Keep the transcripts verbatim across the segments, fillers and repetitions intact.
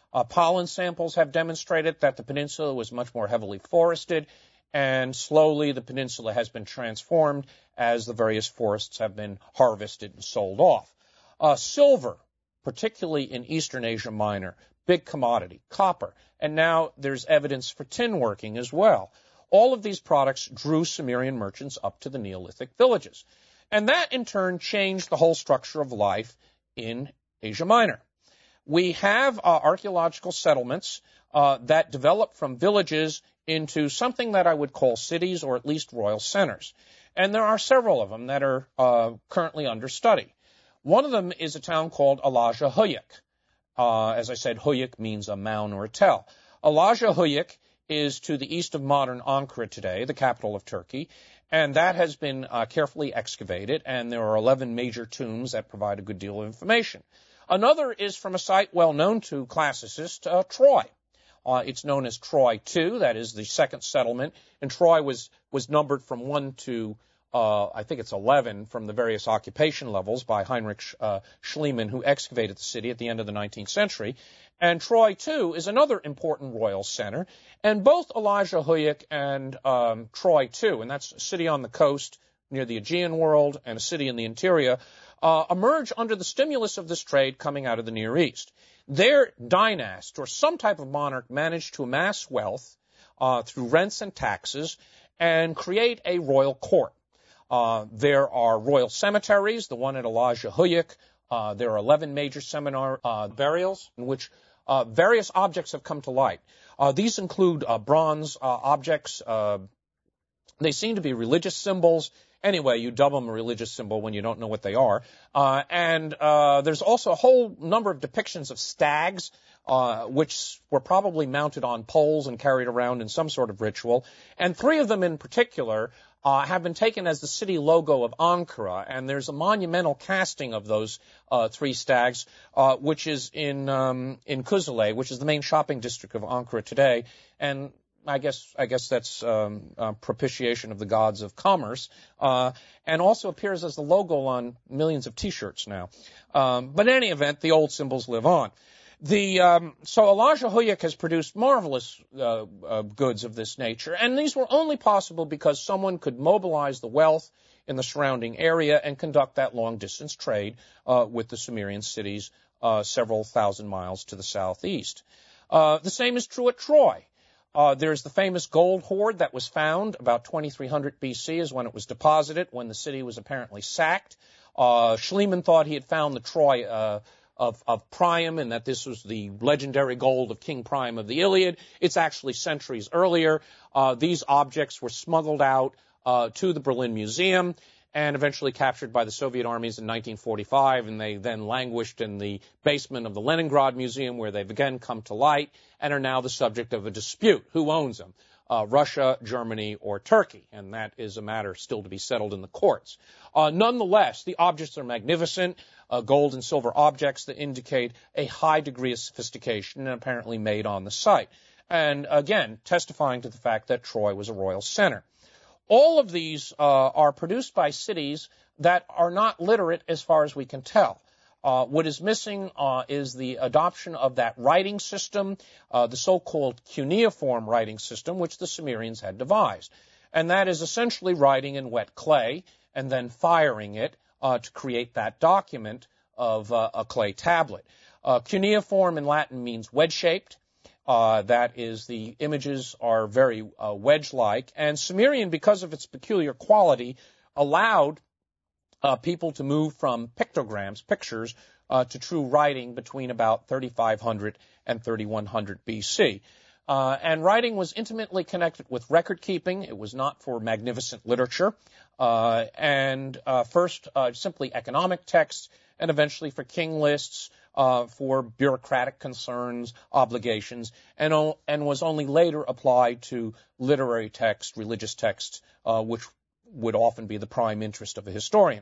Uh, pollen samples have demonstrated that the peninsula was much more heavily forested, and slowly the peninsula has been transformed as the various forests have been harvested and sold off. Uh, silver, particularly in Eastern Asia Minor, big commodity, copper, and now there's evidence for tin working as well. All of these products drew Sumerian merchants up to the Neolithic villages. And that, in turn, changed the whole structure of life in Asia Minor. We have uh, archaeological settlements uh, that develop from villages into something that I would call cities, or at least royal centers. And there are several of them that are uh, currently under study. One of them is a town called Alaja Huyuk. Uh, as I said, Huyuk means a mound or a tell. Alaja Huyuk is to the east of modern Ankara today, the capital of Turkey, and that has been uh, carefully excavated, and there are eleven major tombs that provide a good deal of information. Another is from a site well known to classicists, uh, Troy. Uh, it's known as Troy two, that is the second settlement, and Troy was, was numbered from one to, uh, I think it's eleven, from the various occupation levels by Heinrich uh, Schliemann, who excavated the city at the end of the nineteenth century. And Troy two is another important royal center, and both Alaja Huyuk and um, Troy two, and that's a city on the coast near the Aegean world and a city in the interior, uh, emerge under the stimulus of this trade coming out of the Near East. Their dynast, or some type of monarch, managed to amass wealth uh, through rents and taxes and create a royal court. Uh, there are royal cemeteries, the one at Alaja Huyuk. Uh, there are eleven major seminar uh, burials in which uh, various objects have come to light. Uh, these include uh, bronze uh, objects. Uh, they seem to be religious symbols. Anyway, you dub them a religious symbol when you don't know what they are. Uh, and uh, there's also a whole number of depictions of stags, uh, which were probably mounted on poles and carried around in some sort of ritual. And three of them in particular uh, have been taken as the city logo of Ankara. And there's a monumental casting of those uh, three stags, uh, which is in um, in Kuzile, which is the main shopping district of Ankara today. And I guess I guess that's um, uh, propitiation of the gods of commerce, uh, and also appears as the logo on millions of T-shirts now. Um, but in any event, the old symbols live on. The um, so Alaja Huyuk has produced marvelous uh, uh, goods of this nature, and these were only possible because someone could mobilize the wealth in the surrounding area and conduct that long-distance trade uh, with the Sumerian cities uh, several thousand miles to the southeast. Uh, the same is true at Troy. Uh, there's the famous gold hoard that was found about twenty-three hundred B C is when it was deposited, when the city was apparently sacked. Uh, Schliemann thought he had found the Troy uh, of, of Priam and that this was the legendary gold of King Priam of the Iliad. It's actually centuries earlier. Uh, these objects were smuggled out uh, to the Berlin Museum and eventually captured by the Soviet armies in nineteen forty-five, and they then languished in the basement of the Leningrad Museum, where they've again come to light and are now the subject of a dispute. Who owns them? Uh, Russia, Germany, or Turkey? And that is a matter still to be settled in the courts. Uh, nonetheless, the objects are magnificent, uh, gold and silver objects that indicate a high degree of sophistication and apparently made on the site. And again, testifying to the fact that Troy was a royal center. All of these uh, are produced by cities that are not literate as far as we can tell. Uh, what is missing uh, is the adoption of that writing system, uh, the so-called cuneiform writing system, which the Sumerians had devised. And that is essentially writing in wet clay and then firing it uh, to create that document of uh, a clay tablet. Uh, cuneiform in Latin means wedge-shaped. Uh, that is, the images are very uh, wedge-like. And Sumerian, because of its peculiar quality, allowed uh, people to move from pictograms, pictures, uh, to true writing between about thirty-five hundred and thirty-one hundred B C. Uh, and writing was intimately connected with record-keeping. It was not for magnificent literature. Uh, and uh, first, uh, simply economic texts, and eventually for king lists, Uh, for bureaucratic concerns, obligations, and, o- and was only later applied to literary text, religious texts, uh, which would often be the prime interest of a historian.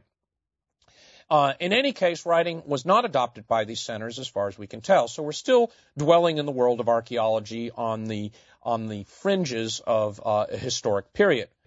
Uh, in any case, writing was not adopted by these centers as far as we can tell, so we're still dwelling in the world of archaeology on the, on the fringes of uh, a historic period.